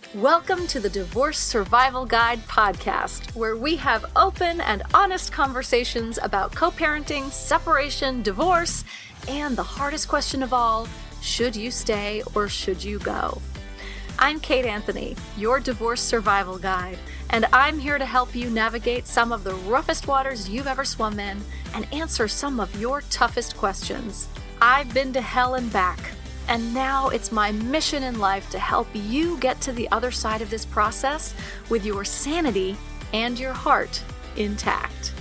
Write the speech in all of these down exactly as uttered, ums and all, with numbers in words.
Welcome to the Divorce Survival Guide podcast, where we have open and honest conversations about co-parenting, separation, divorce, and the hardest question of all, should you stay or should you go? I'm Kate Anthony, your divorce survival guide, and I'm here to help you navigate some of the roughest waters you've ever swum in and answer some of your toughest questions. I've been to hell and back, and now it's my mission in life to help you get to the other side of this process with your sanity and your heart intact.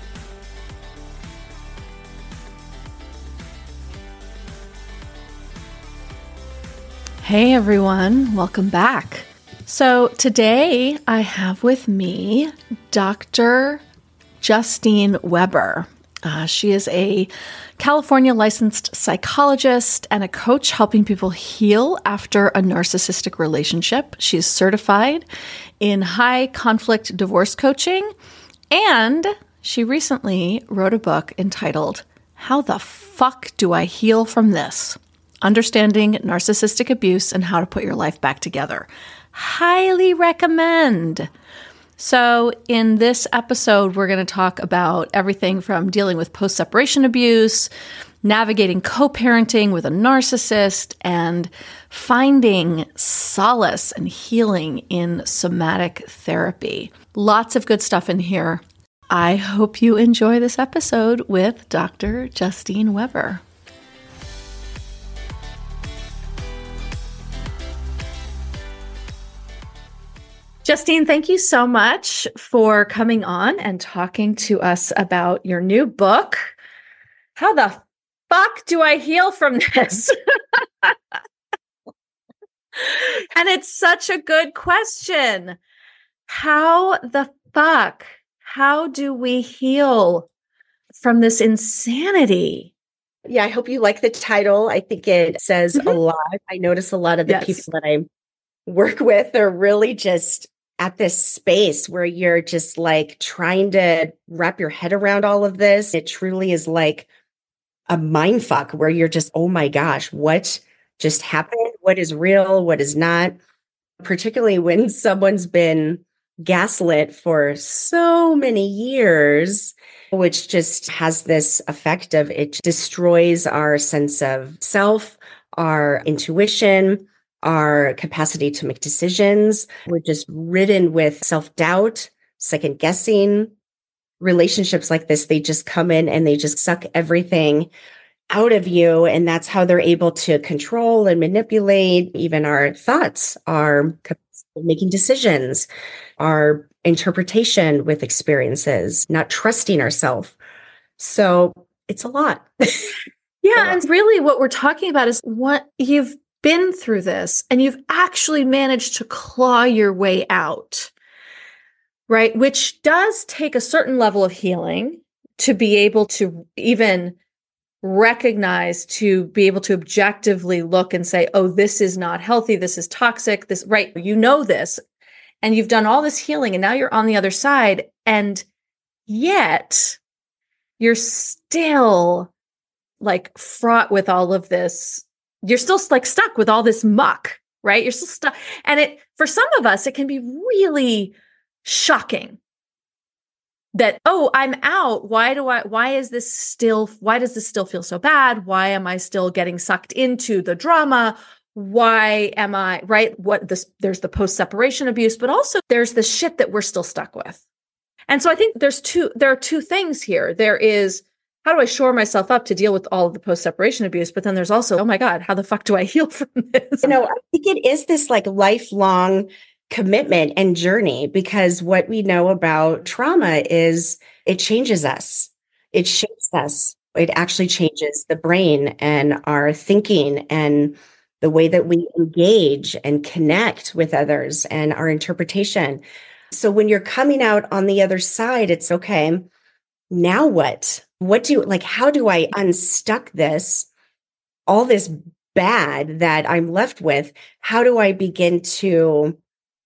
Hey everyone, welcome back. So today I have with me Doctor Justine Weber. Uh, she is a California licensed psychologist and a coach helping people heal after a narcissistic relationship. She's certified in high conflict divorce coaching, and she recently wrote a book entitled, How the Fuck Do I Heal from This? Understanding Narcissistic Abuse and How to Put Your Life Back Together. Highly recommend. So in this episode, we're going to talk about everything from dealing with post-separation abuse, navigating co-parenting with a narcissist, and finding solace and healing in somatic therapy. Lots of good stuff in here. I hope you enjoy this episode with Doctor Justine Weber. Justine, thank you so much for coming on and talking to us about your new book. How the fuck do I heal from this? And it's such a good question. How the fuck? How do we heal from this insanity? Yeah, I hope you like the title. I think it says mm-hmm. a lot. I notice a lot of the yes. people that I work with are really just at this space where you're just like trying to wrap your head around all of this. It truly is like a mind fuck where you're just, oh my gosh, what just happened? What is real? What is not? Particularly when someone's been gaslit for so many years, which just has this effect of it destroys our sense of self, our intuition, our capacity to make decisions. We're just ridden with self-doubt, second guessing. Relationships like this, they just come in and they just suck everything out of you. And that's how they're able to control and manipulate even our thoughts, our making decisions, our interpretation with experiences, not trusting ourselves. So it's a lot. Yeah. And really what we're talking about is what you've been through this and you've actually managed to claw your way out, right? Which does take a certain level of healing to be able to even recognize, to be able to objectively look and say, oh, this is not healthy. This is toxic. This, right? You know this, and you've done all this healing and now you're on the other side. And yet you're still like fraught with all of this. You're still like stuck with all this muck, right? You're still stuck. And it, for some of us, it can be really shocking that, oh, I'm out. Why do I, why is this still, why does this still feel so bad? Why am I still getting sucked into the drama? Why am I, right? What this, there's the post-separation abuse, but also there's the shit that we're still stuck with. And so I think there's two, there are two things here. There is, how do I shore myself up to deal with all of the post-separation abuse? But then there's also, oh my God, how the fuck do I heal from this? You know, I think it is this like lifelong commitment and journey, because what we know about trauma is it changes us. It shapes us. It actually changes the brain and our thinking and the way that we engage and connect with others and our interpretation. So when you're coming out on the other side, it's okay. Now what? What do, like, how do I unstuck this, all this bad that I'm left with? How do I begin to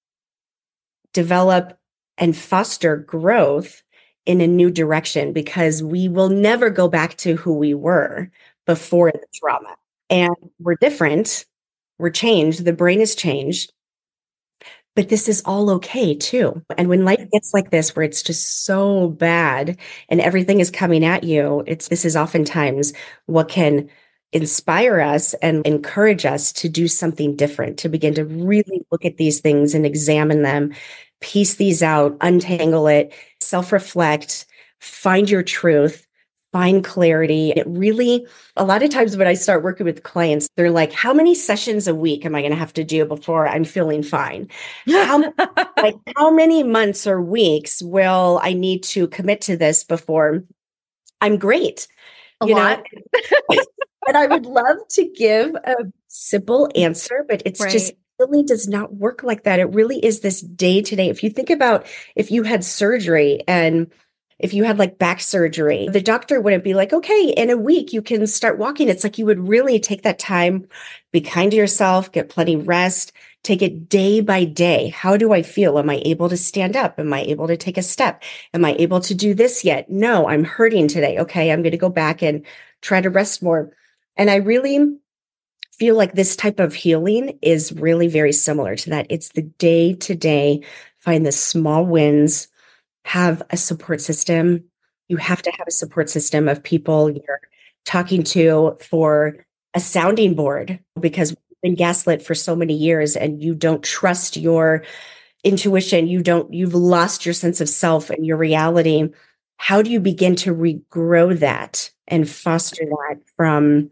develop and foster growth in a new direction? Because we will never go back to who we were before the trauma. And we're different. We're changed. The brain has changed. but this is all okay too. And when life gets like this, where it's just so bad and everything is coming at you, it's, this is oftentimes what can inspire us and encourage us to do something different, to begin to really look at these things and examine them, piece these out, untangle it, self-reflect, find your truth, find clarity. It really, a lot of times when I start working with clients, they're like, how many sessions a week am I going to have to do before I'm feeling fine? How, like, how many months or weeks will I need to commit to this before I'm great? A you lot. know? And I would love to give a simple answer, but it's right. just really does not work like that. It really is this day to day. If you think about if you had surgery and if you had like back surgery, the doctor wouldn't be like, okay, in a week you can start walking. It's like you would really take that time, be kind to yourself, get plenty rest, take it day by day. How do I feel? Am I able to stand up? Am I able to take a step? Am I able to do this yet? No, I'm hurting today. Okay, I'm going to go back and try to rest more. And I really feel like this type of healing is really very similar to that. It's the day to day, find the small wins, have a support system. You have to have a support system of people you're talking to for a sounding board, because we've been gaslit for so many years and you don't trust your intuition. You don't, you've lost your sense of self and your reality. How do you begin to regrow that and foster that from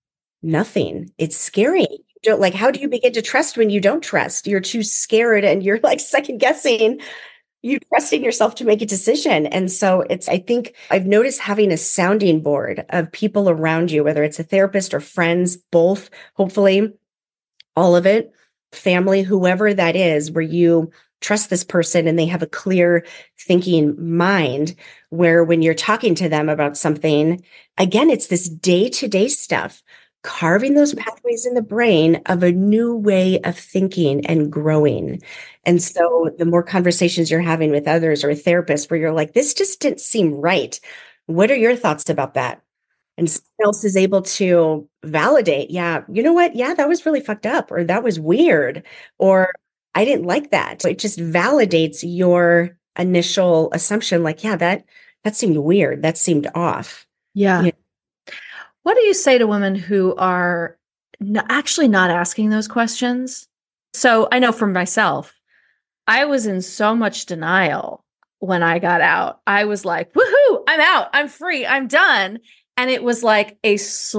nothing? It's scary. You don't, like, how do you begin to trust when you don't trust? You're too scared and you're like second guessing, you trusting yourself to make a decision. And so it's, I think I've noticed having a sounding board of people around you, whether it's a therapist or friends, both, hopefully all of it, family, whoever that is, where you trust this person and they have a clear thinking mind, where when you're talking to them about something, again, it's this day-to-day stuff, carving those pathways in the brain of a new way of thinking and growing. And so the more conversations you're having with others or a therapist where you're like, this just didn't seem right. What are your thoughts about that? And someone else is able to validate, yeah, you know what? Yeah, that was really fucked up, or that was weird, or I didn't like that. So it just validates your initial assumption, like, yeah, that that seemed weird. That seemed off. Yeah. You know? What do you say to women who are n- actually not asking those questions? So I know for myself, I was in so much denial when I got out. I was like, woohoo, I'm out. I'm free. I'm done. And it was like a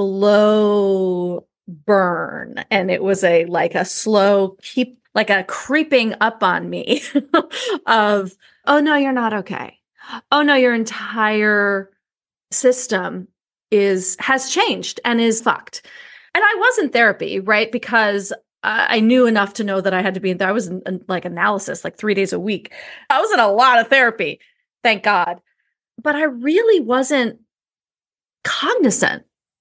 slow burn. And it was a like a slow keep, like a creeping up on me of, oh, no, you're not okay. Oh, no, your entire system is has changed and is fucked. And I was in therapy, right? Because I knew enough to know that I had to be in there. I was in, in like analysis, like three days a week. I was in a lot of therapy, thank God. But I really wasn't cognizant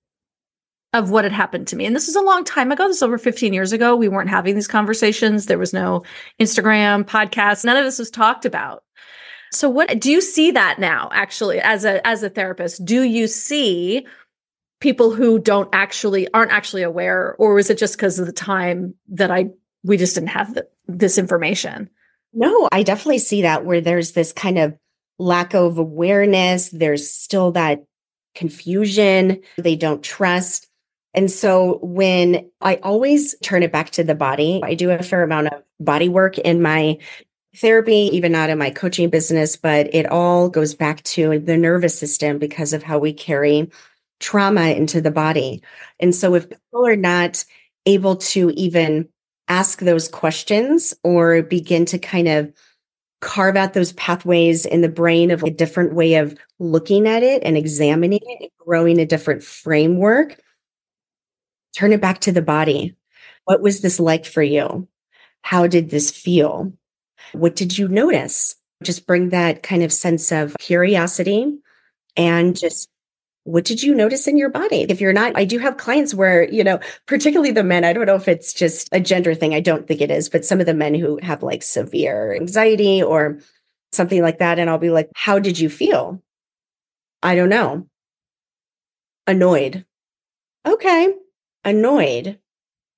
of what had happened to me. And this is a long time ago. This is over fifteen years ago. We weren't having these conversations. There was no Instagram, podcast. None of this was talked about. So what do you see that now, actually, as a as a therapist? Do you see people who don't actually aren't actually aware, or is it just because of the time that I we just didn't have the, this information? No, I definitely see that, where there's this kind of lack of awareness. There's still that confusion. They don't trust. And so when I always turn it back to the body, I do a fair amount of body work in my therapy, even not in my coaching business, but it all goes back to the nervous system because of how we carry trauma into the body. And so if people are not able to even ask those questions or begin to kind of carve out those pathways in the brain of a different way of looking at it and examining it and growing a different framework, turn it back to the body. What was this like for you? How did this feel? What did you notice? Just bring that kind of sense of curiosity and just, what did you notice in your body? If you're not, I do have clients where, you know, particularly the men, I don't know if it's just a gender thing. I don't think it is, but some of the men who have like severe anxiety or something like that. And I'll be like, how did you feel? I don't know. Annoyed. Okay. Annoyed.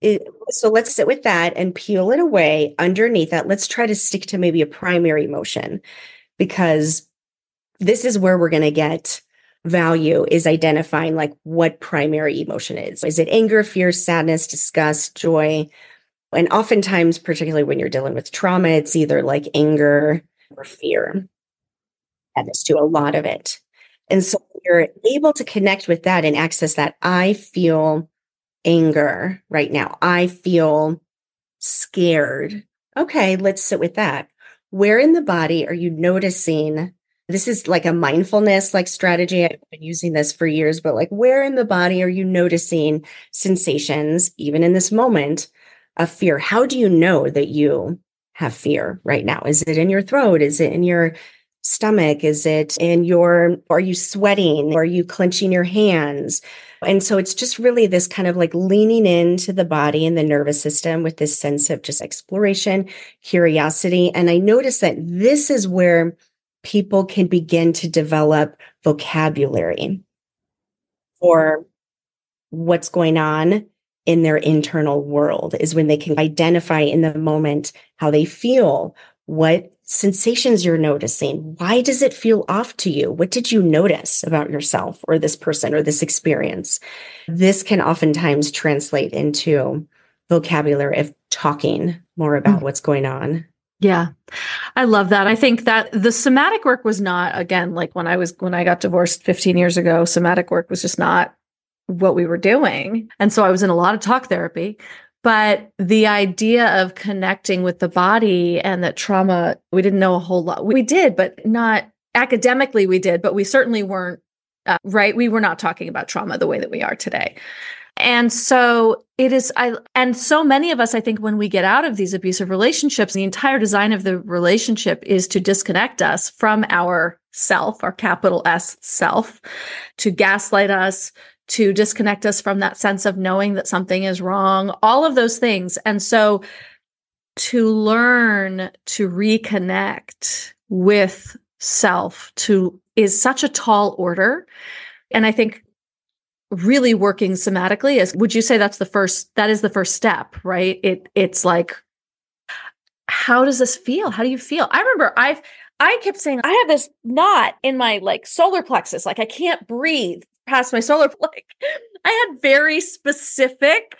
it, so let's sit with that and peel it away underneath that. Let's try to stick to maybe a primary emotion, because this is where we're going to get value, is identifying like what primary emotion is. Is it anger, fear, sadness, disgust, joy? And oftentimes, particularly when you're dealing with trauma, it's either like anger or fear. Sadness to a lot of it. And so you're able to connect with that and access that. I feel anger right now. I feel scared. Okay, let's sit with that. Where in the body are you noticing? This is like a mindfulness like strategy. I've been using this for years, but like, where in the body are you noticing sensations, even in this moment, of fear? How do you know that you have fear right now? Is it in your throat? Is it in your stomach? Is it in your, are you sweating? Are you clenching your hands? And so it's just really this kind of like leaning into the body and the nervous system with this sense of just exploration, curiosity. And I noticed that this is where people can begin to develop vocabulary for what's going on in their internal world, is when they can identify in the moment how they feel, what sensations you're noticing. Why does it feel off to you? What did you notice about yourself or this person or this experience? This can oftentimes translate into vocabulary of talking more about mm. what's going on. Yeah. I love that. I think that the somatic work was not, again, like when I was, when I got divorced fifteen years ago, somatic work was just not what we were doing. And so I was in a lot of talk therapy. But the idea of connecting with the body and that trauma, we didn't know a whole lot. We did, but not academically we did, but we certainly weren't, uh, right? We were not talking about trauma the way that we are today. And so it is, I, and so many of us, I think when we get out of these abusive relationships, the entire design of the relationship is to disconnect us from our self, our capital S self, to gaslight us, to disconnect us from that sense of knowing that something is wrong, all of those things. And so to learn to reconnect with self to is such a tall order. And I think really working somatically is, would you say that's the first, that is the first step, right? It it's like, how does this feel? How do you feel? I remember I've, I kept saying, I have this knot in my like solar plexus, like I can't breathe past my solar plexus. I had very specific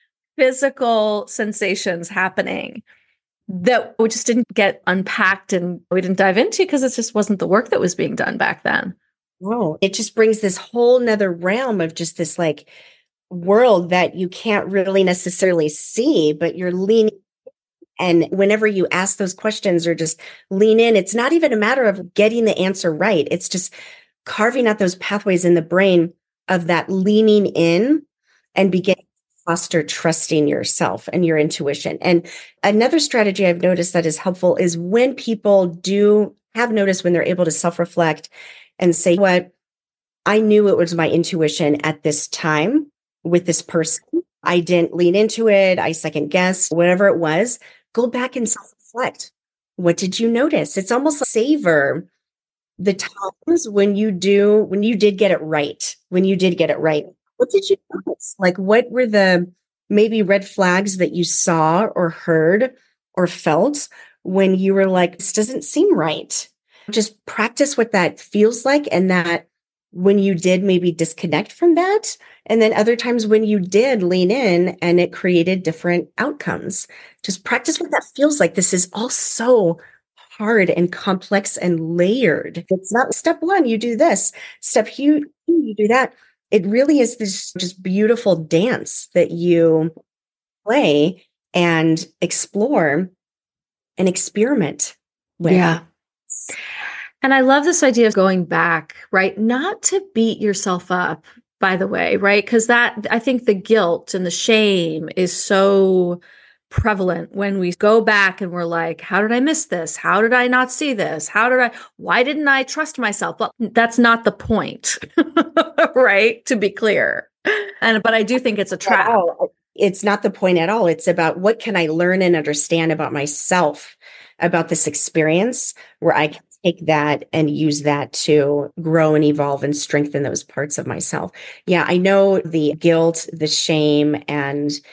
physical sensations happening that we just didn't get unpacked and we didn't dive into because it just wasn't the work that was being done back then. No, it just brings this whole nother realm of just this like world that you can't really necessarily see, but you're leaning. And whenever you ask those questions or just lean in, it's not even a matter of getting the answer right. It's just carving out those pathways in the brain of that leaning in and beginning to foster trusting yourself and your intuition. And another strategy I've noticed that is helpful is when people do have noticed when they're able to self-reflect and say, what, I knew it was my intuition at this time with this person. I didn't lean into it. I second guessed, whatever it was. Go back and self-reflect. What did you notice? It's almost like savor the times when you do, when you did get it right, when you did get it right. What did you notice? Like, what were the maybe red flags that you saw or heard or felt when you were like, this doesn't seem right? Just practice what that feels like. And that when you did maybe disconnect from that, and then other times when you did lean in and it created different outcomes. Just practice what that feels like. This is all so hard and complex and layered. It's not step one, you do this. Step two, you do that. It really is this just beautiful dance that you play and explore and experiment with. Yeah. And I love this idea of going back, right? Not to beat yourself up, by the way, right? Because that, I think the guilt and the shame is so prevalent when we go back and we're like, how did I miss this? How did I not see this? How did I, why didn't I trust myself? Well, that's not the point, right? To be clear. And, but I do think it's a trap. Oh, it's not the point at all. It's about what can I learn and understand about myself, about this experience where I can take that and use that to grow and evolve and strengthen those parts of myself. Yeah, I know the guilt, the shame, and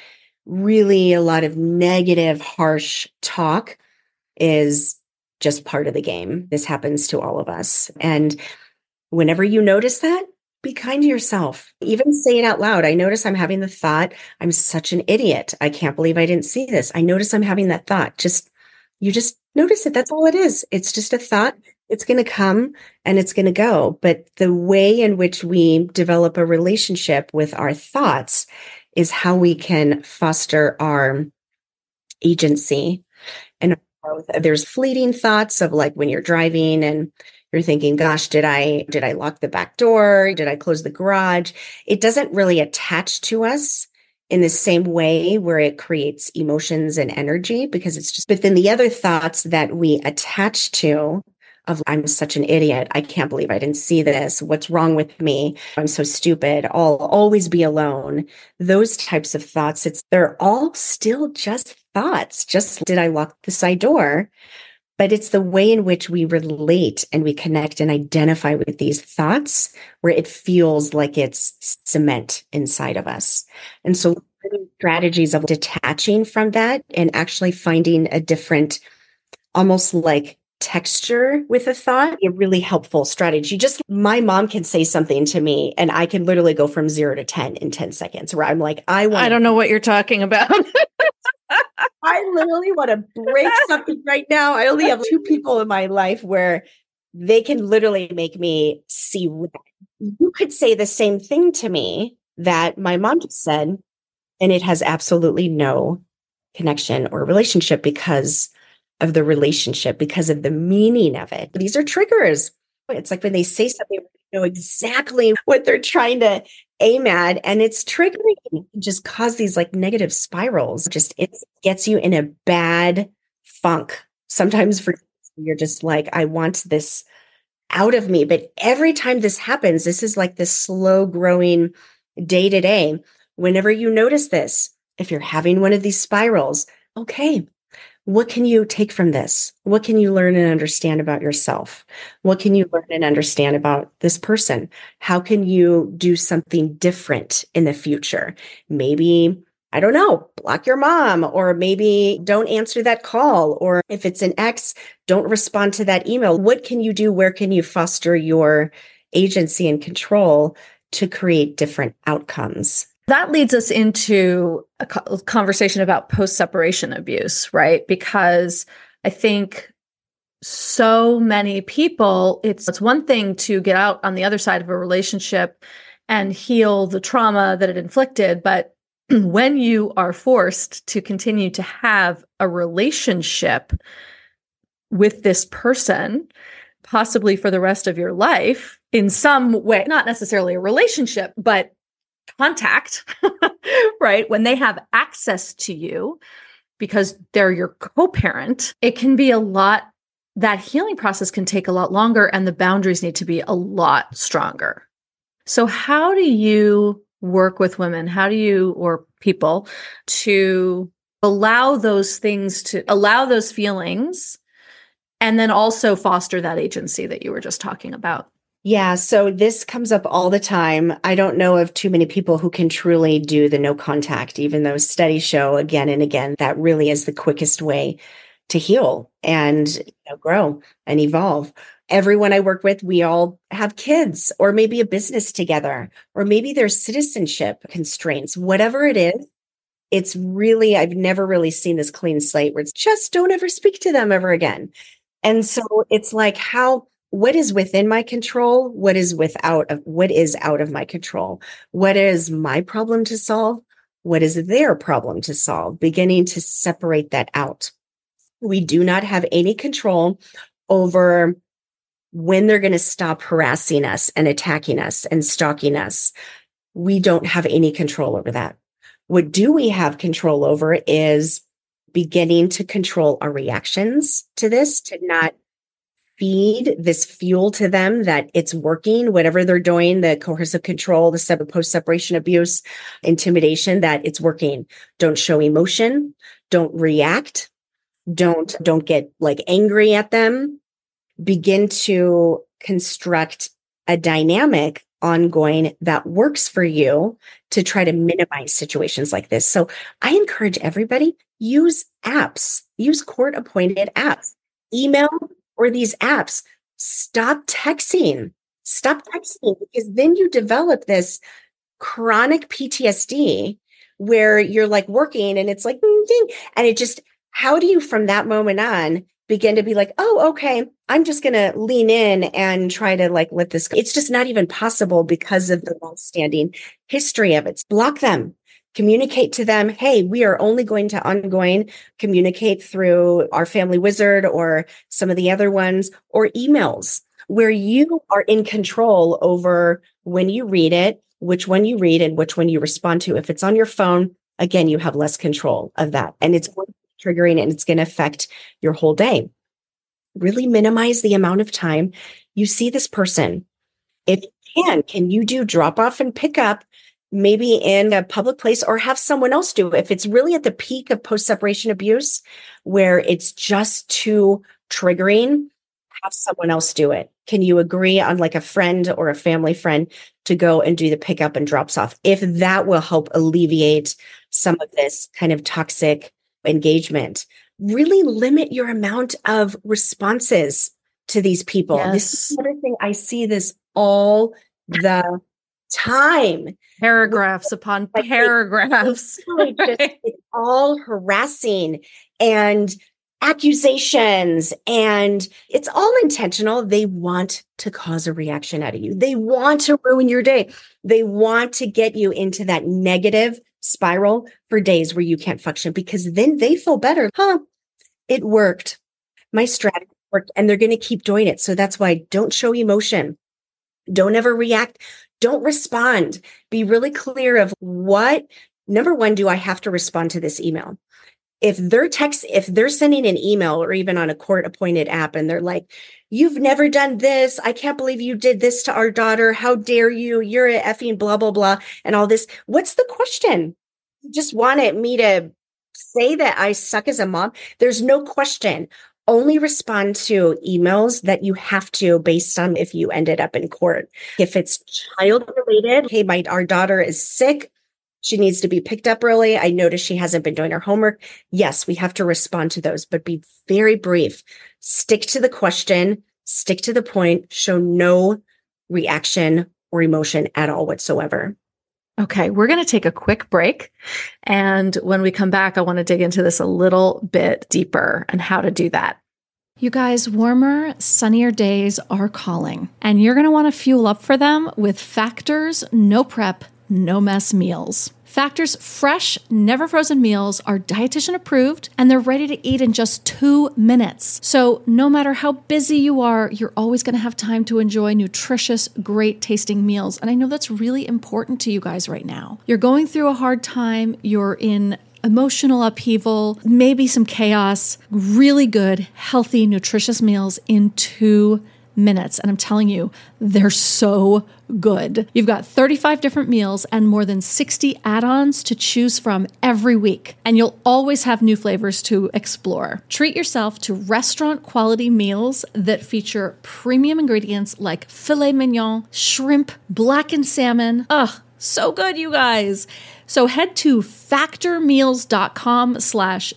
really a lot of negative, harsh talk is just part of the game. This happens to all of us. And whenever you notice that, be kind to yourself. Even say it out loud. I notice I'm having the thought, I'm such an idiot. I can't believe I didn't see this. I notice I'm having that thought. Just, you just notice it. That's all it is. It's just a thought. It's going to come and it's going to go. But the way in which we develop a relationship with our thoughts is how we can foster our agency. And there's fleeting thoughts of like when you're driving and you're thinking, gosh, did I, did I lock the back door? Did I close the garage? It doesn't really attach to us in the same way where it creates emotions and energy because it's just, but then the other thoughts that we attach to of I'm such an idiot. I can't believe I didn't see this. What's wrong with me? I'm so stupid. I'll always be alone. Those types of thoughts, it's, they're all still just thoughts. Just did I lock the side door? But it's the way in which we relate and we connect and identify with these thoughts where it feels like it's cement inside of us. And so strategies of detaching from that and actually finding a different, almost like texture with a thought, a really helpful strategy. Just my mom can say something to me and I can literally go from zero to ten in ten seconds where I'm like, I want I don't know what you're talking about. I literally want to break something right now. I only have two people in my life where they can literally make me see red. You could say the same thing to me that my mom just said, and it has absolutely no connection or relationship because of the relationship, because of the meaning of it. These are triggers. It's like when they say something, we know exactly what they're trying to aim at, and it's triggering. It can just cause these like negative spirals. Just it gets you in a bad funk. Sometimes for you're just like, I want this out of me. But every time this happens, this is like this slow growing day to day. Whenever you notice this, if you're having one of these spirals, okay, what can you take from this? What can you learn and understand about yourself? What can you learn and understand about this person? How can you do something different in the future? Maybe, I don't know, block your mom, or maybe don't answer that call. Or if it's an ex, don't respond to that email. What can you do? Where can you foster your agency and control to create different outcomes? That leads us into a conversation about post-separation abuse, right? Because I think so many people, it's, it's one thing to get out on the other side of a relationship and heal the trauma that it inflicted. But when you are forced to continue to have a relationship with this person, possibly for the rest of your life, in some way, not necessarily a relationship, but contact, right? When they have access to you because they're your co-parent, it can be a lot, that healing process can take a lot longer and the boundaries need to be a lot stronger. So how do you work with women? How do you, or people, to allow those things to, allow those feelings and then also foster that agency that you were just talking about? Yeah, so this comes up all the time. I don't know of too many people who can truly do the no contact, even though studies show again and again that really is the quickest way to heal and you know, grow and evolve. Everyone I work with, we all have kids or maybe a business together, or maybe there's citizenship constraints, whatever it is. It's really, I've never really seen this clean slate where it's just don't ever speak to them ever again. And so it's like how what is within my control? What is without of what is out of my control? What is my problem to solve? What is their problem to solve? Beginning to separate that out. We do not have any control over when they're going to stop harassing us and attacking us and stalking us. We don't have any control over that. What do we have control over is beginning to control our reactions to this, to not feed this fuel to them that it's working, whatever they're doing, the coercive control, the post-separation abuse, intimidation, that it's working. Don't show emotion. Don't react. Don't, don't get like angry at them. Begin to construct a dynamic ongoing that works for you to try to minimize situations like this. So I encourage everybody, use apps, use court appointed apps, email or these apps. Stop texting, stop texting, because then you develop this chronic P T S D where you're like working and it's like, ding, ding, and it just, how do you from that moment on begin to be like, oh, okay, I'm just going to lean in and try to like let this go. It's just not even possible because of the long-standing history of it. Block them, communicate to them. Hey, we are only going to ongoing communicate through our Family Wizard or some of the other ones, or emails where you are in control over when you read it, which one you read and which one you respond to. If it's on your phone, again, you have less control of that, and it's triggering and it's going to affect your whole day. Really minimize the amount of time you see this person. If you can, can you do drop off and pick up maybe in a public place, or have someone else do it? If it's really at the peak of post-separation abuse where it's just too triggering, have someone else do it. Can you agree on like a friend or a family friend to go and do the pickup and drops off? If that will help alleviate some of this kind of toxic engagement. Really limit your amount of responses to these people. Yes. This is another thing. I see this all the time. Paragraphs upon like paragraphs. It's, really just, it's all harassing and accusations, and it's all intentional. They want to cause a reaction out of you. They want to ruin your day. They want to get you into that negative spiral for days where you can't function, because then they feel better. Huh, it worked. My strategy worked, and they're going to keep doing it. So that's why don't show emotion. Don't ever react. Don't respond. Be really clear of what, number one, do I have to respond to this email? If they're text, if they're sending an email or even on a court appointed app and they're like, you've never done this. I can't believe you did this to our daughter. How dare you? You're a effing blah, blah, blah. And all this. What's the question? You just wanted me to say that I suck as a mom. There's no question. Only respond to emails that you have to based on if you ended up in court. If it's child related, hey, my, our daughter is sick. She needs to be picked up early. I notice she hasn't been doing her homework. Yes, we have to respond to those, but be very brief. Stick to the question, stick to the point, show no reaction or emotion at all whatsoever. Okay, we're going to take a quick break. And when we come back, I want to dig into this a little bit deeper and how to do that. You guys, warmer, sunnier days are calling, and you're going to want to fuel up for them with Factor's no prep, no mess meals. Factor's fresh, never frozen meals are dietitian approved, and they're ready to eat in just two minutes. So no matter how busy you are, you're always going to have time to enjoy nutritious, great tasting meals. And I know that's really important to you guys right now. You're going through a hard time. You're in emotional upheaval, maybe some chaos, really good, healthy, nutritious meals in two minutes. And I'm telling you, they're so good. You've got thirty-five different meals and more than sixty add-ons to choose from every week. And you'll always have new flavors to explore. Treat yourself to restaurant quality meals that feature premium ingredients like filet mignon, shrimp, blackened salmon. Ugh, so good, you guys. So head to factormeals.com slash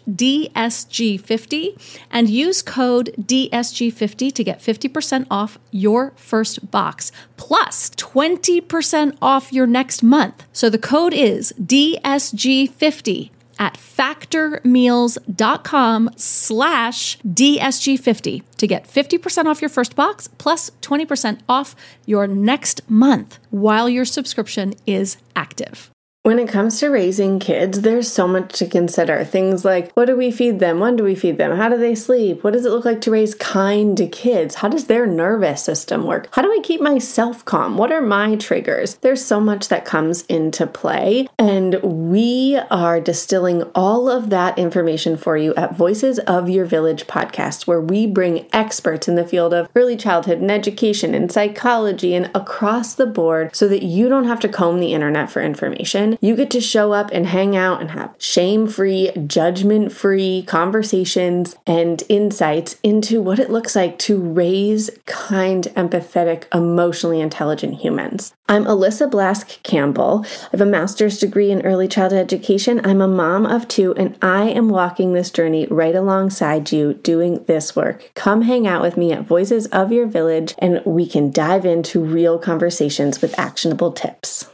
DSG50 and use code D S G fifty to get fifty percent off your first box, plus twenty percent off your next month. So the code is D S G fifty at factormeals.com slash DSG50 to get fifty percent off your first box, plus twenty percent off your next month while your subscription is active. When it comes to raising kids, there's so much to consider. Things like, what do we feed them? When do we feed them? How do they sleep? What does it look like to raise kind kids? How does their nervous system work? How do I keep myself calm? What are my triggers? There's so much that comes into play, and we are distilling all of that information for you at Voices of Your Village podcast, where we bring experts in the field of early childhood and education and psychology and across the board so that you don't have to comb the internet for information. You get to show up and hang out and have shame-free, judgment-free conversations and insights into what it looks like to raise kind, empathetic, emotionally intelligent humans. I'm Alyssa Blask Campbell. I have a master's degree in early childhood education. I'm a mom of two, and I am walking this journey right alongside you doing this work. Come hang out with me at Voices of Your Village, and we can dive into real conversations with actionable tips.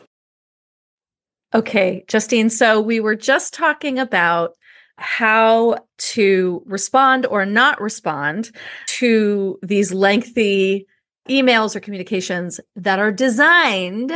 Okay, Justine, so we were just talking about how to respond or not respond to these lengthy emails or communications that are designed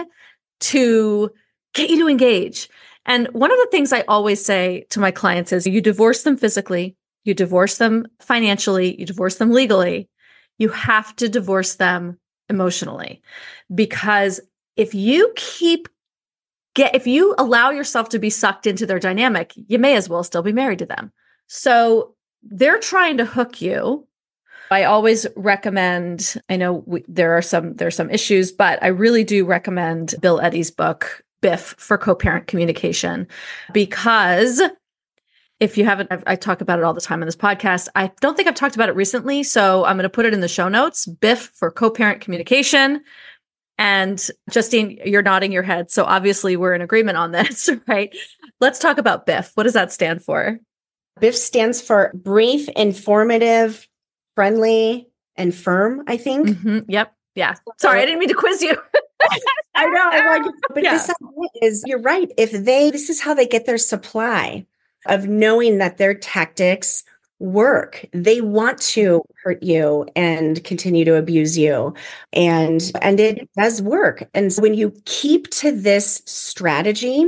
to get you to engage. And one of the things I always say to my clients is you divorce them physically, you divorce them financially, you divorce them legally. You have to divorce them emotionally, because if you keep get, if you allow yourself to be sucked into their dynamic, you may as well still be married to them. So they're trying to hook you. I always recommend, I know we, there are some, there are some issues, but I really do recommend Bill Eddy's book, Biff for Co-Parent Communication, because if you haven't, I've, I talk about it all the time on this podcast. I don't think I've talked about it recently, so I'm going to put it in the show notes, Biff for Co-Parent Communication. And Justine, you're nodding your head. So obviously we're in agreement on this, right? Let's talk about Biff. What does that stand for? Biff stands for brief, informative, friendly, and firm, I think. Mm-hmm. Yep. Yeah. Sorry, I didn't mean to quiz you. I know. I like, but yeah. this is, you're right. If they, this is how they get their supply of knowing that their tactics work. They want to hurt you and continue to abuse you. And, and it does work. And so when you keep to this strategy,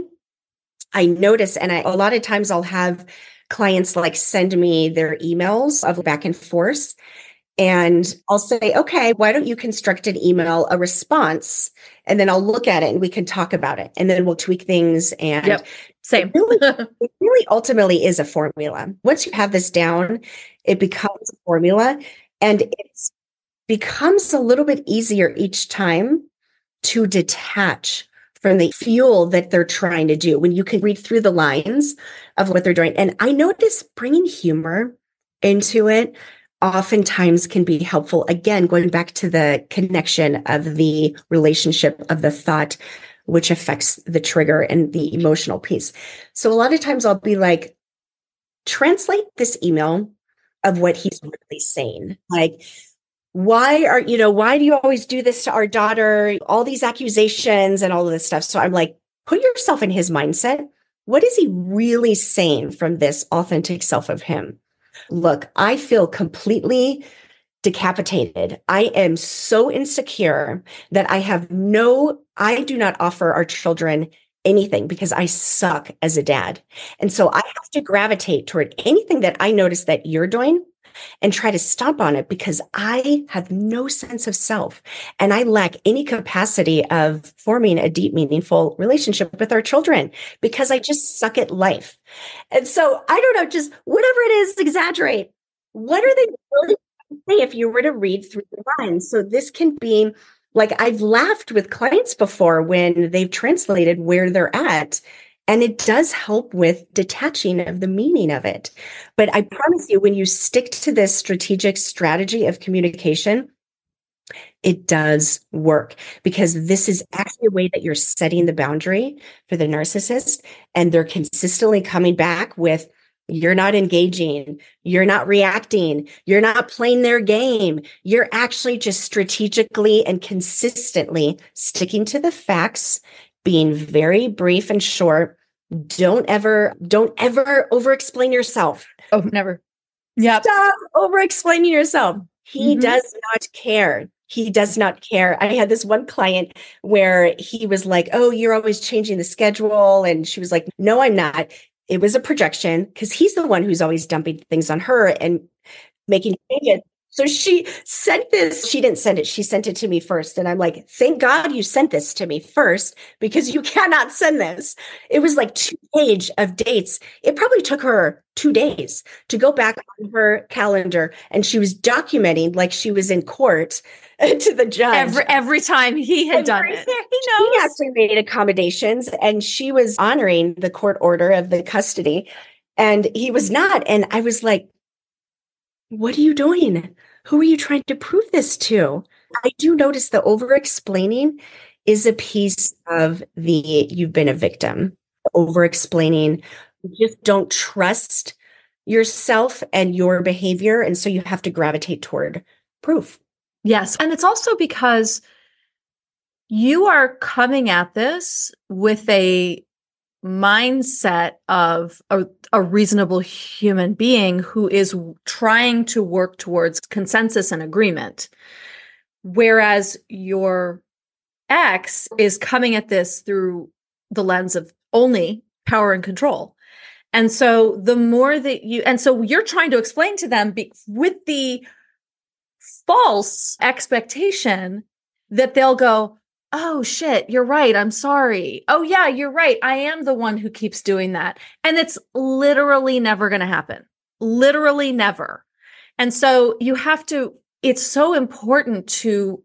I notice, and I, a lot of times I'll have clients like send me their emails of back and forth. And I'll say, okay, why don't you construct an email, a response, and then I'll look at it and we can talk about it. And then we'll tweak things. And yep. Same. It really, it really ultimately is a formula. Once you have this down, it becomes a formula, and it becomes a little bit easier each time to detach from the fuel that they're trying to do when you can read through the lines of what they're doing. And I notice bringing humor into it oftentimes can be helpful. Again, going back to the connection of the relationship of the thought, which affects the trigger and the emotional piece. So a lot of times I'll be like, translate this email of what he's really saying. Like, why are, you know, why do you always do this to our daughter? All these accusations and all of this stuff. So I'm like, put yourself in his mindset. What is he really saying from this authentic self of him? Look, I feel completely decapitated. I am so insecure that I have no, I do not offer our children anything because I suck as a dad. And so I have to gravitate toward anything that I notice that you're doing and try to stomp on it because I have no sense of self and I lack any capacity of forming a deep, meaningful relationship with our children because I just suck at life. And so I don't know, just whatever it is, exaggerate. What are they really say if you were to read through the lines? So this can be like, I've laughed with clients before when they've translated where they're at, and it does help with detaching of the meaning of it. But I promise you, when you stick to this strategic strategy of communication, it does work because this is actually a way that you're setting the boundary for the narcissist, and they're consistently coming back with, you're not engaging, you're not reacting, you're not playing their game. You're actually just strategically and consistently sticking to the facts, being very brief and short. Don't ever, don't ever over-explain yourself. Oh, never. Yeah. Stop over-explaining yourself. He mm-hmm. does not care. He does not care. I had this one client where he was like, oh, you're always changing the schedule. And she was like, no, I'm not. It was a projection because he's the one who's always dumping things on her and making changes. So she sent this. She didn't send it. She sent it to me first. And I'm like, thank God you sent this to me first, because you cannot send this. It was like two page of dates. It probably took her two days to go back on her calendar. And she was documenting like she was in court to the judge. Every, every time he had done it. He knows. He actually made accommodations, and she was honoring the court order of the custody. And he was not. And I was like, what are you doing? Who are you trying to prove this to? I do notice the over-explaining is a piece of the you've been a victim. Over-explaining, you just don't trust yourself and your behavior. And so you have to gravitate toward proof. Yes. And it's also because you are coming at this with a mindset of a, a reasonable human being who is trying to work towards consensus and agreement. Whereas your ex is coming at this through the lens of only power and control. And so the more that you, and so you're trying to explain to them be, with the false expectation that they'll go, oh shit, you're right. I'm sorry. Oh yeah, you're right. I am the one who keeps doing that. And it's literally never going to happen. Literally never. And so you have to, it's so important to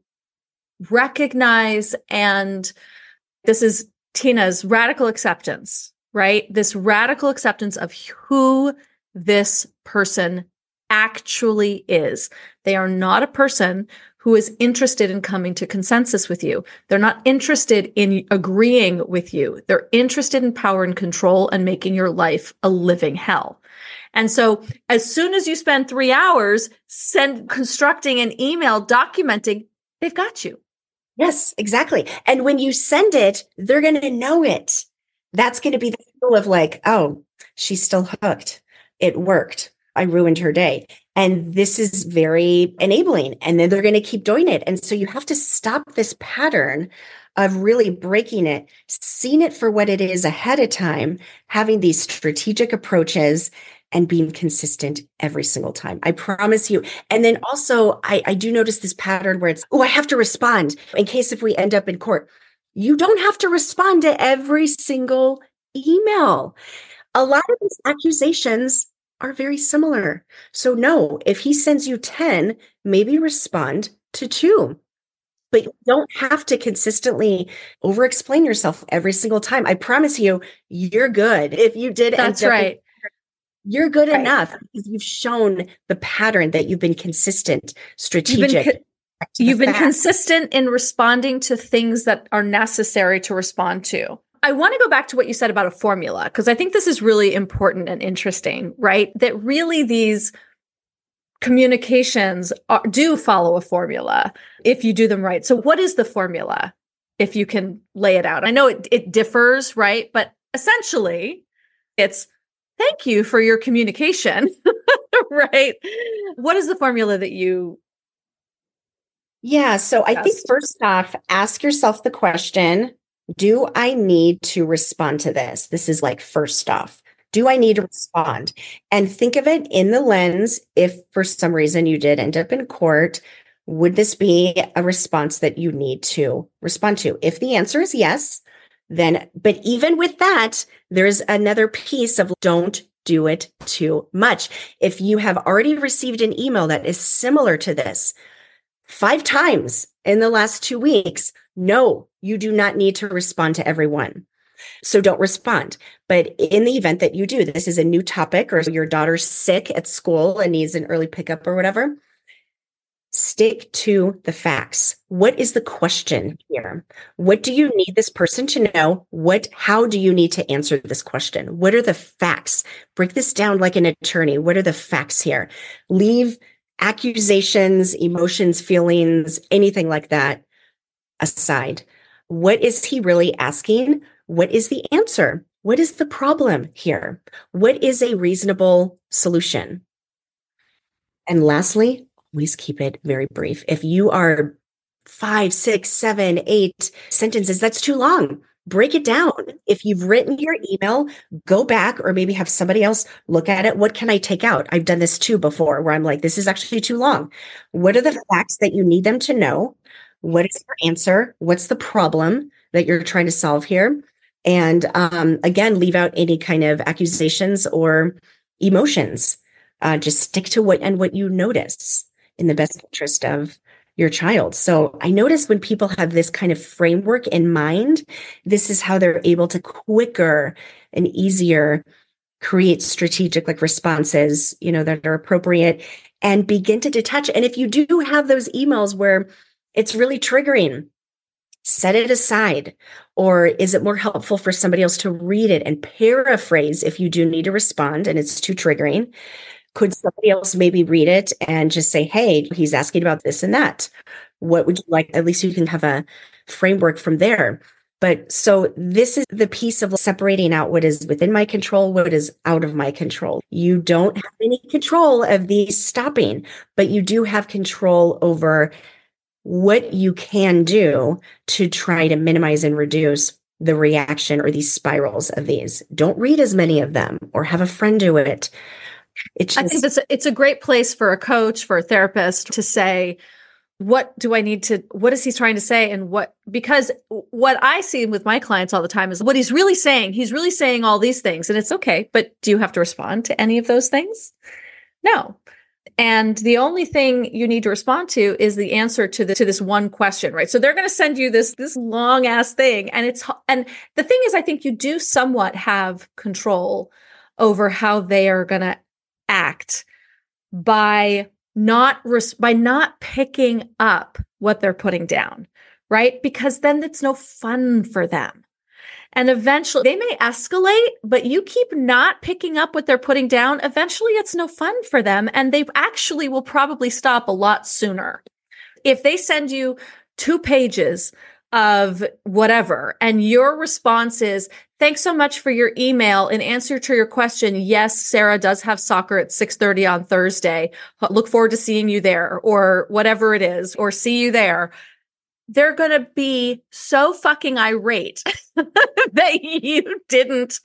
recognize, and this is Tina's radical acceptance, right? This radical acceptance of who this person actually is. They are not a person who is interested in coming to consensus with you. They're not interested in agreeing with you. They're interested in power and control and making your life a living hell. And so as soon as you spend three hours send constructing an email documenting, they've got you. Yes, exactly. And when you send it, they're going to know it. That's going to be the feel of like, oh, she's still hooked. It worked. I ruined her day. And this is very enabling. And then they're going to keep doing it. And so you have to stop this pattern of really breaking it, seeing it for what it is ahead of time, having these strategic approaches and being consistent every single time. I promise you. And then also, I, I do notice this pattern where it's, oh, I have to respond in case if we end up in court. You don't have to respond to every single email. A lot of these accusations are very similar. So no, if he sends you ten, maybe respond to two. But you don't have to consistently over-explain yourself every single time. I promise you, you're good. If you did, that's right. You're good right. enough because you've shown the pattern that you've been consistent, strategic. You've been, co- you've been consistent in responding to things that are necessary to respond to. I want to go back to what you said about a formula, because I think this is really important and interesting, right? That really these communications are, do follow a formula if you do them right. So what is the formula, if you can lay it out? I know it, it differs, right? But essentially, it's thank you for your communication, right? What is the formula that you Yeah, so I think first off, ask yourself the question, do I need to respond to this? This is like first off. Do I need to respond? And think of it in the lens, if for some reason you did end up in court, would this be a response that you need to respond to? If the answer is yes, then, but even with that, there's another piece of don't do it too much. If you have already received an email that is similar to this five times in the last two weeks, no, you do not need to respond to everyone. So don't respond. But in the event that you do, this is a new topic, or your daughter's sick at school and needs an early pickup or whatever, stick to the facts. What is the question here? What do you need this person to know? What, how do you need to answer this question? What are the facts? Break this down like an attorney. What are the facts here? Leave accusations, emotions, feelings, anything like that aside. What is he really asking? What is the answer? What is the problem here? What is a reasonable solution? And lastly, always keep it very brief. If you are five, six, seven, eight sentences, that's too long. break it down. If you've written your email, go back or maybe have somebody else look at it. What can I take out? I've done this too before where I'm like, this is actually too long. What are the facts that you need them to know? What is your answer? What's the problem that you're trying to solve here? And um, again, leave out any kind of accusations or emotions. Uh, just stick to what and what you notice in the best interest of your child. So I notice when people have this kind of framework in mind, this is how they're able to quicker and easier create strategic like responses, you know, that are appropriate and begin to detach. And if you do have those emails where it's really triggering, set it aside. Or is it more helpful for somebody else to read it and paraphrase if you do need to respond and it's too triggering? Could somebody else maybe read it and just say, hey, he's asking about this and that. What would you like? At least you can have a framework from there. But so this is the piece of separating out what is within my control, what is out of my control. You don't have any control of these stopping, but you do have control over what you can do to try to minimize and reduce the reaction or these spirals of these. Don't read as many of them or have a friend do it. It's just, I think that's a, it's a great place for a coach, for a therapist to say, what do I need to, what is he trying to say? And what, because what I see with my clients all the time is what he's really saying. He's really saying all these things and it's okay, but do you have to respond to any of those things? No. And the only thing you need to respond to is the answer to the, to this one question, right? So they're going to send you this, this long ass thing. And it's, and the thing is, I think you do somewhat have control over how they are going to act by not res- by not picking up what they're putting down, right? Because then it's no fun for them. And eventually they may escalate, but you keep not picking up what they're putting down. Eventually it's no fun for them. And they actually will probably stop a lot sooner. If they send you two pages of whatever, and your response is, thanks so much for your email. In answer to your question, yes, Sarah does have soccer at six thirty on Thursday. Look forward to seeing you there, or whatever it is, or see you there. They're going to be so fucking irate that you didn't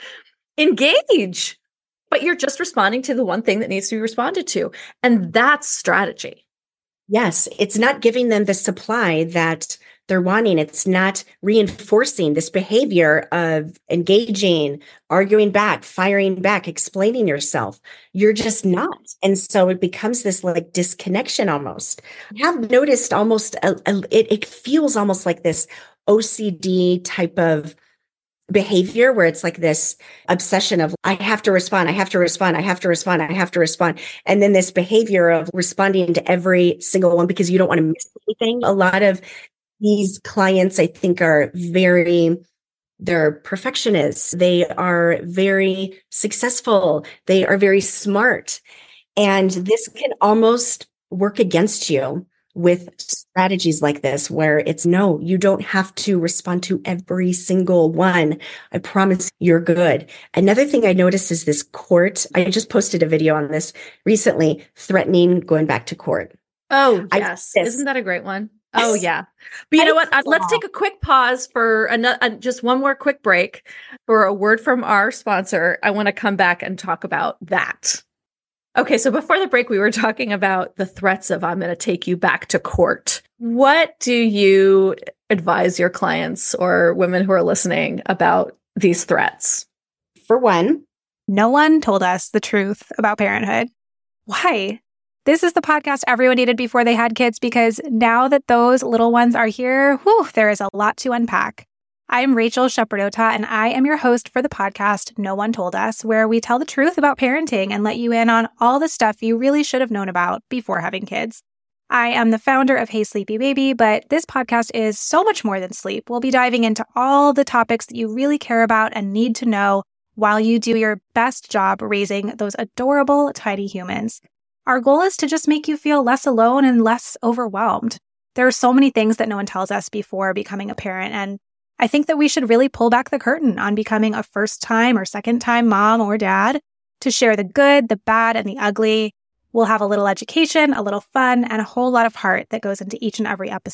engage, but you're just responding to the one thing that needs to be responded to. And that's strategy. Yes, it's not giving them the supply that they're wanting. It's not reinforcing this behavior of engaging, arguing back, firing back, explaining yourself. You're just not. And so it becomes this like disconnection almost. I have noticed almost, a, a, it, it feels almost like this O C D type of behavior where it's like this obsession of, I have to respond, I have to respond, I have to respond, I have to respond. And then this behavior of responding to every single one because you don't want to miss anything. A lot of these clients, I think, are very, they're perfectionists. They are very successful. They are very smart. And this can almost work against you with strategies like this, where it's no, you don't have to respond to every single one. I promise you're good. Another thing I noticed is this court. I just posted a video on this recently, threatening going back to court. Oh, yes. I, Isn't that a great one? Oh, yeah. But you know what? Uh, let's take a quick pause for another, uh, just one more quick break for a word from our sponsor. I want to come back and talk about that. Okay, so before the break, we were talking about the threats of I'm going to take you back to court. What do you advise your clients or women who are listening about these threats? For one, no one told us the truth about parenthood. Why? This is the podcast everyone needed before they had kids, because now that those little ones are here, whew, there is a lot to unpack. I'm Rachel Shepardota, and I am your host for the podcast No One Told Us, where we tell the truth about parenting and let you in on all the stuff you really should have known about before having kids. I am the founder of Hey Sleepy Baby, but this podcast is so much more than sleep. We'll be diving into all the topics that you really care about and need to know while you do your best job raising those adorable, tiny humans. Our goal is to just make you feel less alone and less overwhelmed. There are so many things that no one tells us before becoming a parent, and I think that we should really pull back the curtain on becoming a first-time or second-time mom or dad to share the good, the bad, and the ugly. We'll have a little education, a little fun, and a whole lot of heart that goes into each and every episode.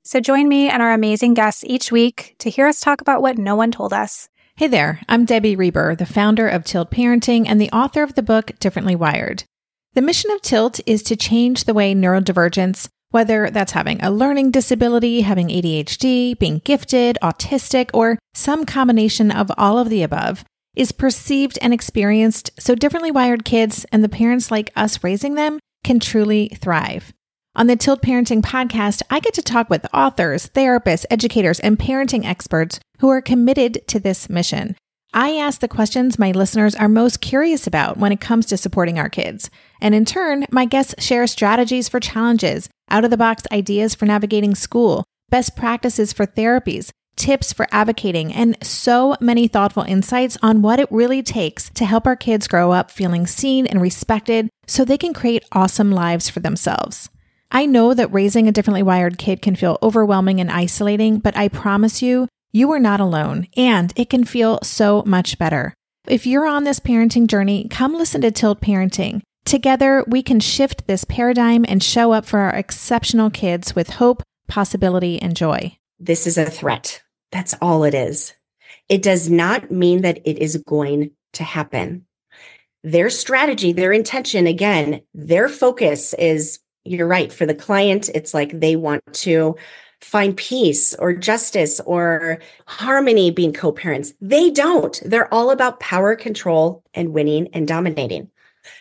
So join me and our amazing guests each week to hear us talk about what no one told us. Hey there, I'm Debbie Reber, the founder of Tilt Parenting and the author of the book Differently Wired. The mission of Tilt is to change the way neurodivergence, whether that's having a learning disability, having A D H D, being gifted, autistic, or some combination of all of the above, is perceived and experienced so differently wired kids and the parents like us raising them can truly thrive. On the Tilt Parenting podcast, I get to talk with authors, therapists, educators, and parenting experts who are committed to this mission. I ask the questions my listeners are most curious about when it comes to supporting our kids. And in turn, my guests share strategies for challenges, out-of-the-box ideas for navigating school, best practices for therapies, tips for advocating, and so many thoughtful insights on what it really takes to help our kids grow up feeling seen and respected so they can create awesome lives for themselves. I know that raising a differently wired kid can feel overwhelming and isolating, but I promise you, you are not alone, and it can feel so much better. If you're on this parenting journey, come listen to Tilt Parenting. Together, we can shift this paradigm and show up for our exceptional kids with hope, possibility, and joy. This is a threat. That's all it is. It does not mean that it is going to happen. Their strategy, their intention, again, their focus is, you're right, for the client, it's like they want to find peace or justice or harmony being co-parents. They don't. They're all about power, control, and winning and dominating.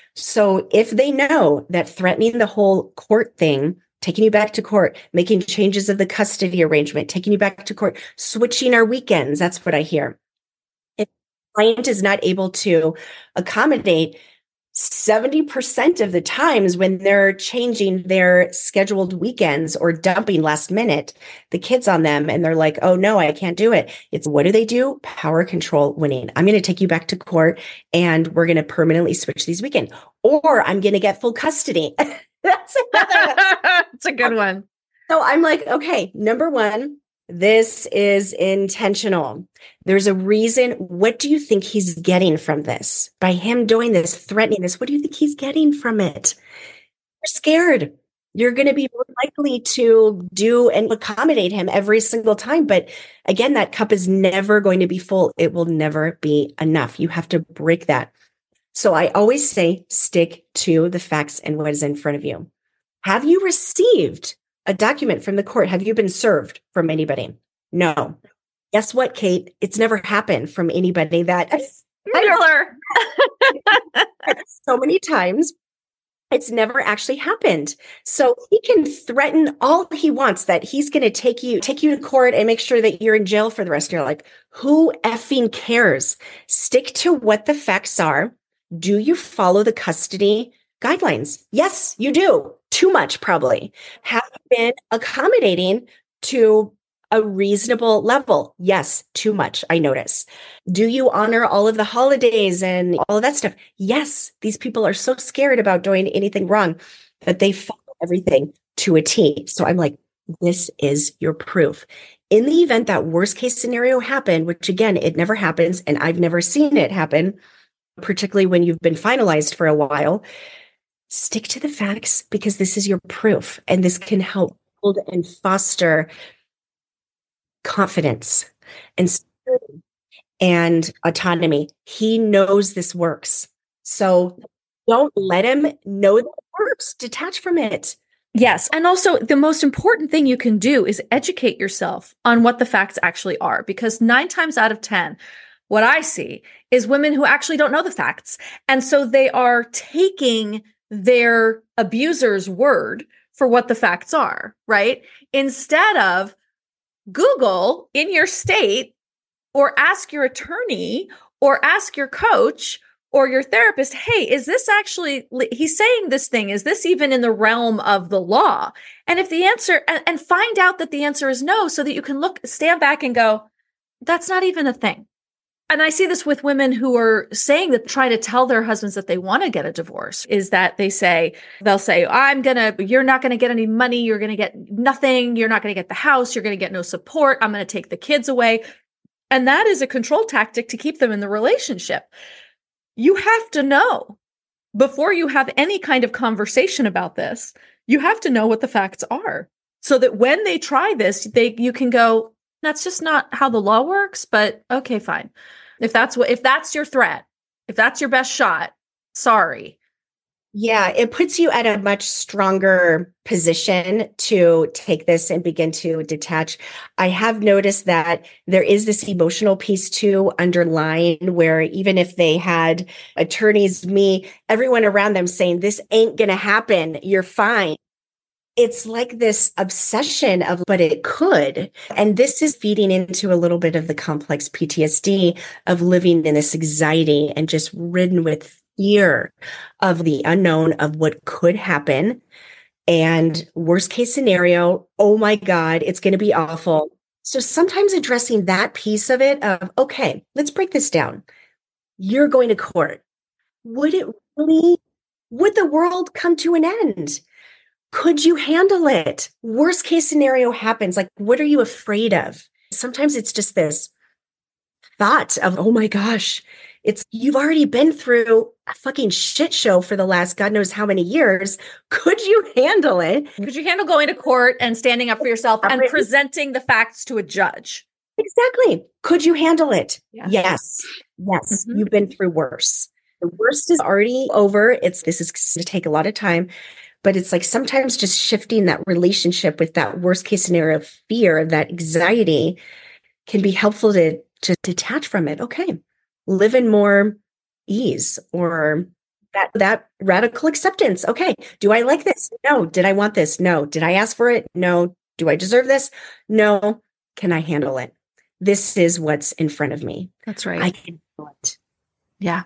So if they know that threatening the whole court thing, taking you back to court, making changes of the custody arrangement, taking you back to court, switching our weekends, that's what I hear. If the client is not able to accommodate seventy percent of the times when they're changing their scheduled weekends or dumping last minute the kids on them and they're like, oh no, I can't do it. It's what do they do? Power, control, winning. I'm going to take you back to court and we're going to permanently switch these weekends, or I'm going to get full custody. That's another. That's a good one. So I'm like, okay, number one, this is intentional. There's a reason. What do you think he's getting from this? By him doing this, threatening this, what do you think he's getting from it? You're scared. You're going to be more likely to do and accommodate him every single time. But again, that cup is never going to be full. It will never be enough. You have to break that. So I always say, stick to the facts and what is in front of you. Have you received a document from the court? Have you been served from anybody? No. Guess what, Kate? It's never happened from anybody that Miller. So many times. It's never actually happened. So he can threaten all he wants that he's going to take you, take you to court and make sure that you're in jail for the rest of your life. Who effing cares? Stick to what the facts are. Do you follow the custody guidelines? Yes, you do. Too much, probably. Have you been accommodating to a reasonable level? Yes, too much, I notice. Do you honor all of the holidays and all of that stuff? Yes, these people are so scared about doing anything wrong that they follow everything to a T. So I'm like, this is your proof. In the event that worst case scenario happened, which again, it never happens, and I've never seen it happen, particularly when you've been finalized for a while, stick to the facts because this is your proof and this can help build and foster confidence and security and autonomy. He knows this works. So don't let him know that it works. Detach from it. Yes. And also the most important thing you can do is educate yourself on what the facts actually are, because nine times out of ten, what I see is women who actually don't know the facts. And so they are taking their abuser's word for what the facts are, right? Instead of Google in your state or ask your attorney or ask your coach or your therapist, hey, is this actually, he's saying this thing, is this even in the realm of the law? And if the answer, and, and find out that the answer is no, so that you can look, stand back and go, that's not even a thing. And I see this with women who are saying that, try to tell their husbands that they want to get a divorce, is that they say, they'll say, I'm going to, you're not going to get any money. You're going to get nothing. You're not going to get the house. You're going to get no support. I'm going to take the kids away. And that is a control tactic to keep them in the relationship. You have to know before you have any kind of conversation about this, you have to know what the facts are. so that when they try this, they you can go, that's just not how the law works, but okay, fine. If that's what if that's your threat, if that's your best shot, sorry. Yeah, it puts you at a much stronger position to take this and begin to detach. I have noticed that there is this emotional piece too underlying, where even if they had attorneys, me, everyone around them saying, this ain't going to happen, you're fine. It's like this obsession of, but it could. And this is feeding into a little bit of the complex P T S D of living in this anxiety and just ridden with fear of the unknown of what could happen. And worst case scenario, oh my God, it's going to be awful. So sometimes addressing that piece of it of, okay, let's break this down. You're going to court. Would it really, would the world come to an end? Could you handle it? Worst case scenario happens. Like, what are you afraid of? Sometimes it's just this thought of, oh my gosh, it's, you've already been through a fucking shit show for the last God knows how many years. Could you handle it? Could you handle going to court and standing up for yourself and presenting the facts to a judge? Exactly. Could you handle it? Yeah. Yes. Yes. Mm-hmm. You've been through worse. The worst is already over. It's, this is going to take a lot of time, but it's like sometimes just shifting that relationship with that worst case scenario of fear, that anxiety can be helpful to, to detach from it. Okay. Live in more ease, or that, that radical acceptance. Okay. Do I like this? No. Did I want this? No. Did I ask for it? No. Do I deserve this? No. Can I handle it? This is what's in front of me. That's right. I can handle it. Yeah.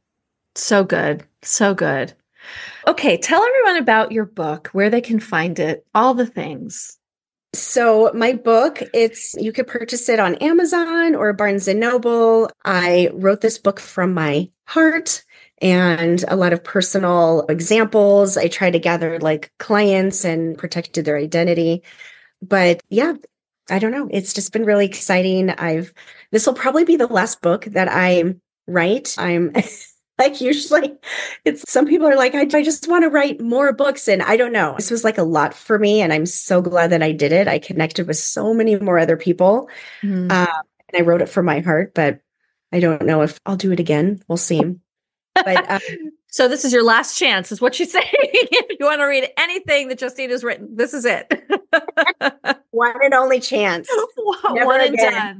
So good. So good. Okay. Tell everyone about your book, where they can find it, all the things. So my book, it's, you could purchase it on Amazon or Barnes and Noble. I wrote this book from my heart and a lot of personal examples. I tried to gather like clients and protected their identity. But yeah, I don't know. It's just been really exciting. I've, this will probably be the last book that I write. I'm like, usually it's, some people are like, I, I just want to write more books. And I don't know, this was like a lot for me. And I'm so glad that I did it. I connected with so many more other people. Mm. Um, and I wrote it from my heart, but I don't know if I'll do it again. We'll see. But um, so this is your last chance, is what she's saying. If you want to read anything that Justine has written, this is it. One and only chance. Never One and again. Done.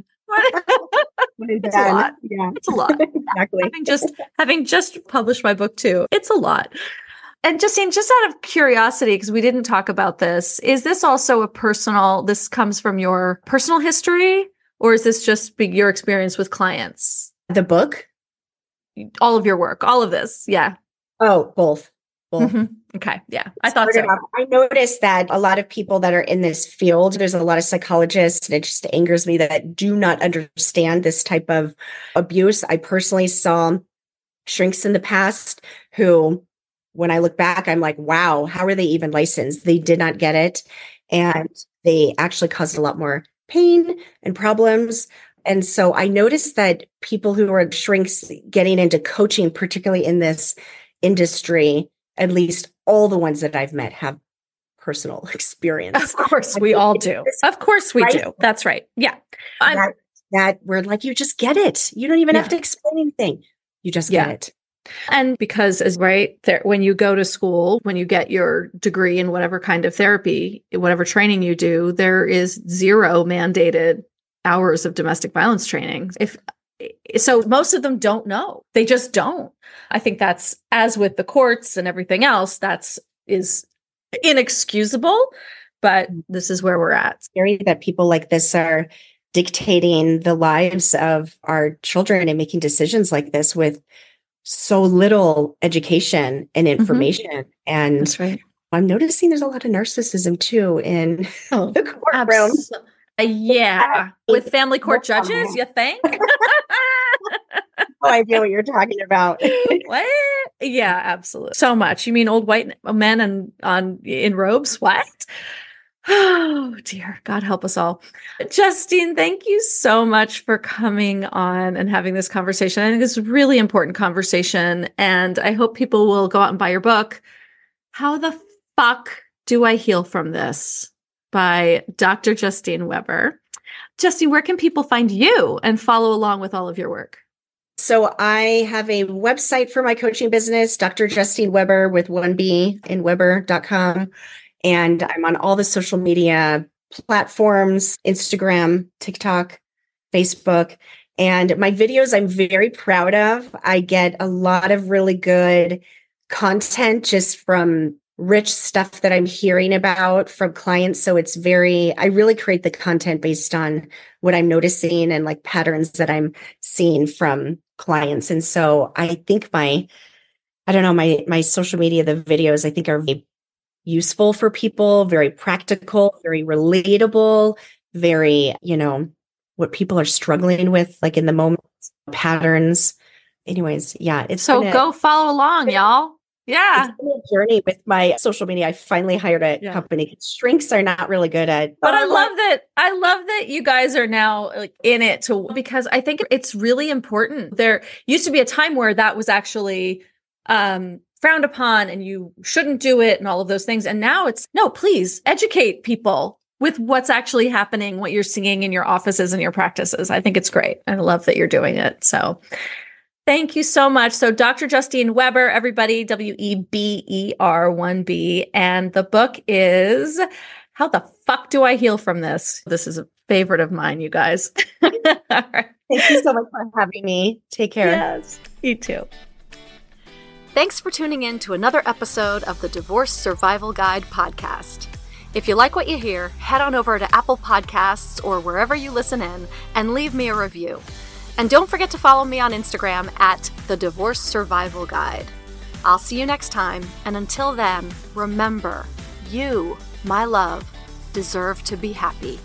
It's a lot. Yeah, it's a lot. Exactly. having just having just published my book too, it's a lot. And Justine, just out of curiosity, because we didn't talk about this, is this also a personal? This comes from your personal history, or is this just your experience with clients? The book, all of your work, all of this, yeah. Oh, both. Both. Mm-hmm. Okay. Yeah. I thought so. Off, I noticed that a lot of people that are in this field, there's a lot of psychologists, and it just angers me that do not understand this type of abuse. I personally saw shrinks in the past who, when I look back, I'm like, wow, how are they even licensed? They did not get it. And they actually caused a lot more pain and problems. And so I noticed that people who are shrinks getting into coaching, particularly in this industry, at least all the ones that I've met have personal experience. Of course, we all do. Of course we do. That's right. Yeah. That, that we're like, you just get it. You don't even yeah. have to explain anything. You just get yeah. it. And because, as right there, when you go to school, when you get your degree in whatever kind of therapy, whatever training you do, there is zero mandated hours of domestic violence training. If So most of them don't know. They just don't. I think that's, as with the courts and everything else, that's is inexcusable, but this is where we're at. It's scary that people like this are dictating the lives of our children and making decisions like this with so little education and information. Mm-hmm. And that's right. I'm noticing there's a lot of narcissism too in oh, the courtroom. Abs- Uh, yeah, with family court judges, you think? No idea what you're talking about. What? Yeah, absolutely. So much. You mean old white men and on in robes? What? Oh dear, God help us all. Justine, thank you so much for coming on and having this conversation. I think it's a really important conversation, and I hope people will go out and buy your book. How the fuck do I heal from this? by Doctor Justine Weber. Justine, where can people find you and follow along with all of your work? So I have a website for my coaching business, Doctor Justine Weber with one B in Weber dot com. And I'm on all the social media platforms, Instagram, TikTok, Facebook. And my videos I'm very proud of. I get a lot of really good content just from rich stuff that I'm hearing about from clients. So it's very, I really create the content based on what I'm noticing and like patterns that I'm seeing from clients. And so I think my, I don't know, my, my social media, the videos I think are very useful for people, very practical, very relatable, very, you know, what people are struggling with, like in the moment, patterns. Anyways, yeah. It's so a, go follow along, y'all. Yeah. It's been a journey with my social media. I finally hired a yeah. company. Shrinks are not really good at. But I love that. I love that you guys are now like in it to, because I think it's really important. There used to be a time where that was actually um, frowned upon and you shouldn't do it and all of those things. And now it's no, please educate people with what's actually happening, what you're seeing in your offices and your practices. I think it's great. I love that you're doing it. So thank you so much. So Doctor Justine Weber, everybody, W E B E R one B. And the book is How the Fuck Do I Heal From This? This is a favorite of mine, you guys. All right. Thank you so much for having me. Take care. Yes, you too. Thanks for tuning in to another episode of the Divorce Survival Guide podcast. If you like what you hear, head on over to Apple Podcasts or wherever you listen in and leave me a review. And don't forget to follow me on Instagram at The Divorce Survival Guide. I'll see you next time, and until then, remember, you, my love, deserve to be happy.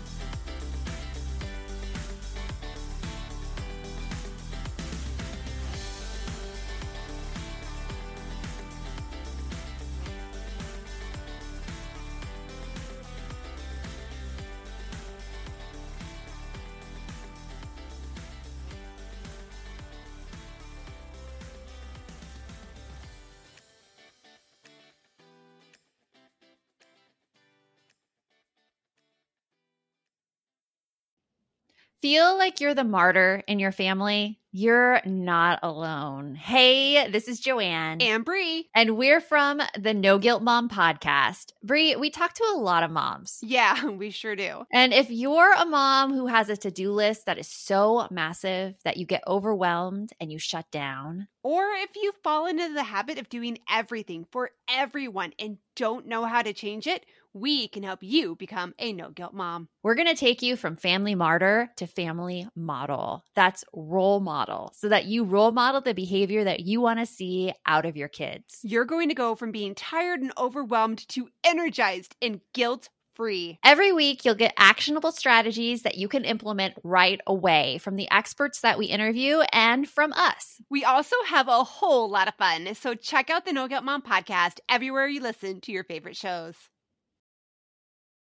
Feel like you're the martyr in your family? You're not alone. Hey, this is Joanne. And Bree. And we're from the No Guilt Mom podcast. Bree, we talk to a lot of moms. Yeah, we sure do. And if you're a mom who has a to-do list that is so massive that you get overwhelmed and you shut down, or if you've fallen into the habit of doing everything for everyone and don't know how to change it, we can help you become a no-guilt mom. We're going to take you from family martyr to family model. That's role model, so that you role model the behavior that you want to see out of your kids. You're going to go from being tired and overwhelmed to energized and guilt-free. Every week, you'll get actionable strategies that you can implement right away from the experts that we interview and from us. We also have a whole lot of fun, so check out the No Guilt Mom podcast everywhere you listen to your favorite shows.